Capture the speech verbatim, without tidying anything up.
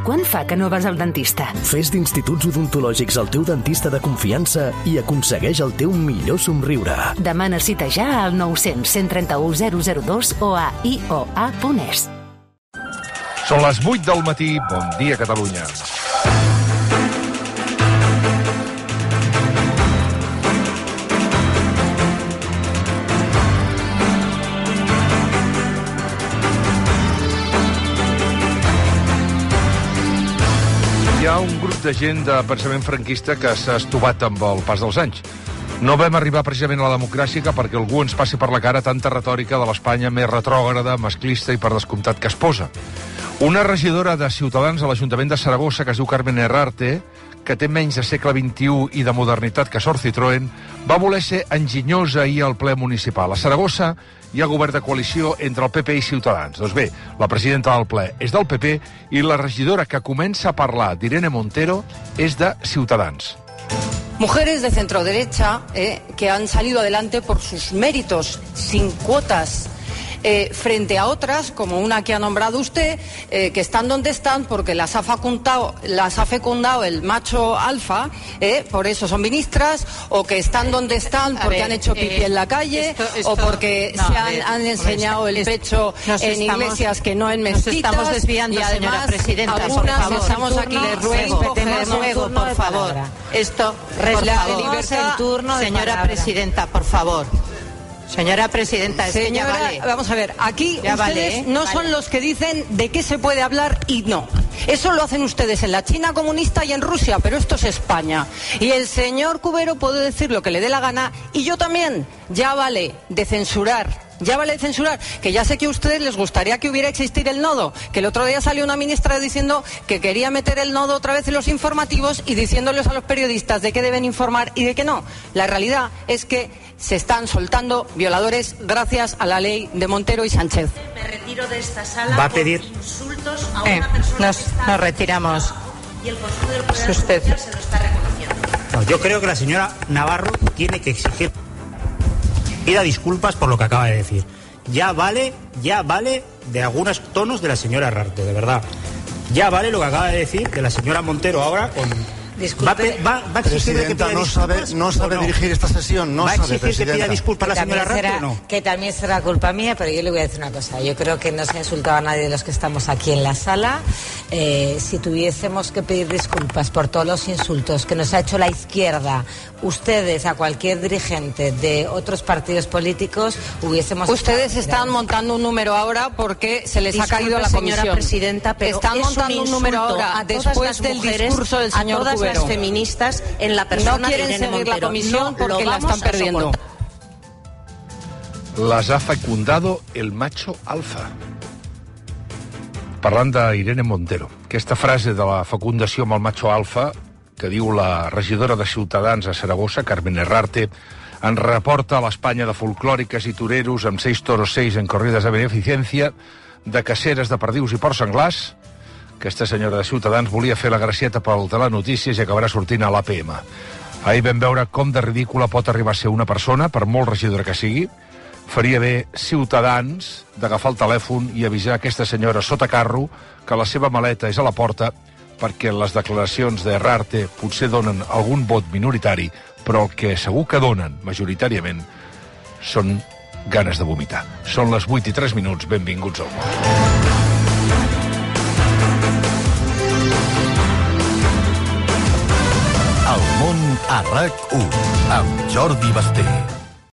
Quant fa que no vas al dentista? Fes d'Instituts Odontològics el teu dentista de confiança i aconsegueix el teu millor somriure. Demana cita ja al nou cents, cent trenta-u, zero zero dos o a i o a punt es. Són les vuit del matí. Bon dia, Catalunya. Hi ha un grup de gent de pensament franquista que s'ha estovat amb el pas dels anys. No vam arribar precisament a la democràcia perquè algú ens passi per la cara tanta retòrica de l'Espanya més retrògrada, masclista i per descomptat que es posa. Una regidora de Ciutadans a l'Ajuntament de Saragossa, que es diu Carmen Herrarte, que té menys de segle vint-i-u i de modernitat que Sor Citroën, va voler ser enginyosa ahir al ple municipal. A Saragossa hi ha govern de coalició entre el P P i Ciutadans. Doncs bé, la presidenta del ple és del P P i la regidora que comença a parlar d'Irene Montero és de Ciutadans. Mujeres de centro-derecha eh, que han salido adelante por sus méritos, sin cuotas, eh, frente a otras, como una que ha nombrado usted, eh, que están donde están porque las ha fecundado, las ha fecundado el macho alfa, eh, por eso son ministras, o que están donde están porque ver, han hecho pipí eh, en la calle, esto, esto, o porque no, se han, ver, han enseñado el pecho en estamos, iglesias que no en mezquitas. Nos estamos desviando, y además, señora presidenta, por favor. Estamos aquí, les ruego, respetemos luego, por favor. Esto, por la favor, libertad, el turno, señora presidenta, por favor. Señora presidenta, es Señora, que ya vale. Vamos a ver, aquí ya ustedes vale, ¿eh? no vale. son los que dicen de qué se puede hablar y no. Eso lo hacen ustedes en la China comunista y en Rusia, pero esto es España. Y el señor Cubero puede decir lo que le dé la gana, y yo también. Ya vale de censurar. Ya vale de censurar, que ya sé que a ustedes les gustaría que hubiera existido el nodo, que el otro día salió una ministra diciendo que quería meter el nodo otra vez en los informativos y diciéndoles a los periodistas de qué deben informar y de qué no. La realidad es que se están soltando violadores gracias a la ley de Montero y Sánchez. Me retiro de esta sala ¿Va a pedir? por insultos a eh, una persona nos, que está... nos retiramos. Y el Consejo del Poder Usted. Judicial se lo está reconociendo. No, yo creo que la señora Navarro tiene que exigir pida disculpas por lo que acaba de decir. Ya vale, ya vale de algunos tonos de la señora Herrarte, de verdad. Ya vale lo que acaba de decir de la señora Montero ahora con... Disculpe, va, va, va a exigirle que pida no sabe, disculpas, no sabe no? dirigir esta sesión, no ¿Va a sabe, exigir que pida disculpas a la señora Herrarte o no? Que también será culpa mía, pero yo le voy a decir una cosa. Yo creo que no se ha insultado a nadie de los que estamos aquí en la sala. Eh, si tuviésemos que pedir disculpas por todos los insultos que nos ha hecho la izquierda, ustedes, a cualquier dirigente de otros partidos políticos, hubiésemos... Ustedes están montando un número ahora porque se les Disculpe, ha caído la comisión. señora presidenta, pero están es montando un, un número ahora a después del mujeres, discurso del señor a todas Cubero. Las feministas en la persona no quieren de Irene seguir Montero. la comisión no porque la están perdiendo. Las ha fecundado el macho alfa. Parlant d'Irene Montero, aquesta frase de la fecundació amb el macho alfa que diu la regidora de Ciutadans a Saragossa, Carmen Herrarte, ens reporta a l'Espanya de folclòriques i toreros amb seis toros seis en corrides de beneficència, de caceres de perdius i porcs senglars. Aquesta senyora de Ciutadans volia fer la gracieta pel Telenotícies i acabarà sortint a l'A P M. Ahir vam veure com de ridícula pot arribar a ser una persona, per molt regidora que sigui. Faria bé Ciutadans d'agafar el telèfon i avisar aquesta senyora sota carro que la seva maleta és a la porta, perquè les declaracions d'Herrarte potser donen algun vot minoritari, però el que segur que donen majoritàriament són ganes de vomitar. Són les vuit i tres minuts, benvinguts al món. El món a RAC u amb Jordi Basté.